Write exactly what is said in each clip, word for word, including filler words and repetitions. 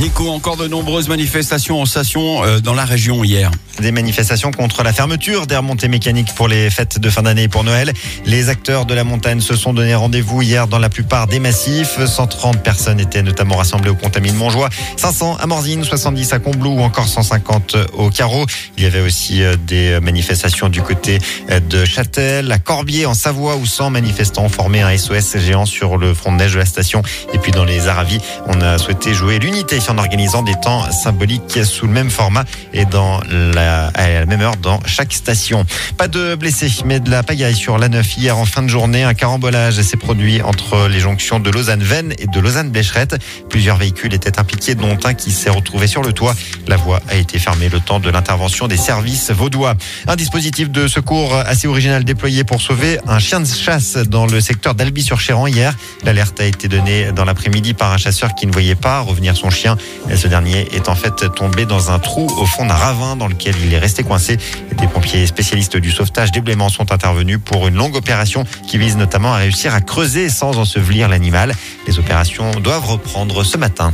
Nico, encore de nombreuses manifestations en station euh, dans la région hier. Des manifestations contre la fermeture des remontées mécaniques pour les fêtes de fin d'année et pour Noël. Les acteurs de la montagne se sont donné rendez-vous hier dans la plupart des massifs. cent trente personnes étaient notamment rassemblées au Contamine Montjoie, cinq cents à Morzine, soixante-dix à Combloux ou encore cent cinquante au Carreau. Il y avait aussi des manifestations du côté de Châtel, à Corbier en Savoie où cent manifestants ont formé un S O S géant sur le front de neige de la station. Et puis dans les Aravis, on a souhaité jouer l'unité en organisant des temps symboliques sous le même format et dans la, à la même heure dans chaque station. Pas de blessés, mais de la pagaille sur l'A neuf hier en fin de journée. Un carambolage s'est produit entre les jonctions de Lausanne-Vennes et de Lausanne-Blécherette. Plusieurs véhicules étaient impliqués, dont un qui s'est retrouvé sur le toit. La voie a été fermée le temps de l'intervention des services vaudois. Un dispositif de secours assez original déployé pour sauver un chien de chasse dans le secteur d'Albi-sur-Chéran hier. L'alerte a été donnée dans l'après-midi par un chasseur qui ne voyait pas revenir son chien. Ce dernier est en fait tombé dans un trou au fond d'un ravin dans lequel il est resté coincé. Des pompiers spécialistes du sauvetage des Blémans sont intervenus pour une longue opération qui vise notamment à réussir à creuser sans ensevelir l'animal. Les opérations doivent reprendre ce matin.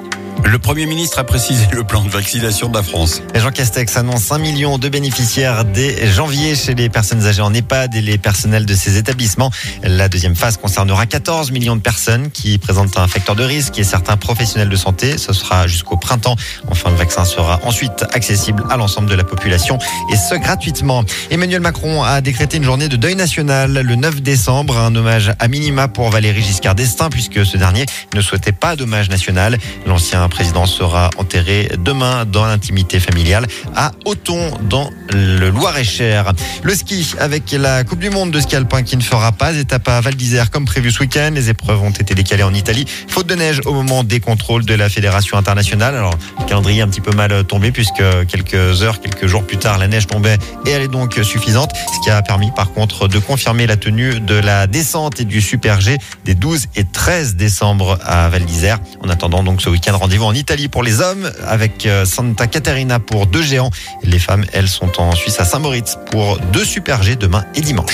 Le Premier ministre a précisé le plan de vaccination de la France. Jean Castex annonce un million de bénéficiaires dès janvier chez les personnes âgées en EHPAD et les personnels de ces établissements. La deuxième phase concernera quatorze millions de personnes qui présentent un facteur de risque et certains professionnels de santé. Ce sera jusqu'au printemps. Enfin, le vaccin sera ensuite accessible à l'ensemble de la population et ce gratuitement. Emmanuel Macron a décrété une journée de deuil national le neuf décembre. Un hommage à minima pour Valéry Giscard d'Estaing puisque ce dernier ne souhaitait pas d'hommage national. L'ancien président sera enterré demain dans l'intimité familiale à Auton dans le Loir-et-Cher. Le ski avec la Coupe du Monde de ski alpin qui ne fera pas étape à Val d'Isère comme prévu ce week-end. Les épreuves ont été décalées en Italie. Faute de neige au moment des contrôles de la Fédération internationale. Alors, le calendrier un petit peu mal tombé puisque quelques heures, quelques jours plus tard, la neige tombait et elle est donc suffisante. Ce qui a permis par contre de confirmer la tenue de la descente et du Super G des douze et treize décembre à Val d'Isère. En attendant donc ce week-end, rendez-vous en Italie pour les hommes avec Santa Caterina pour deux géants. Les femmes, elles, sont en Suisse à Saint-Moritz pour deux Super G demain et dimanche.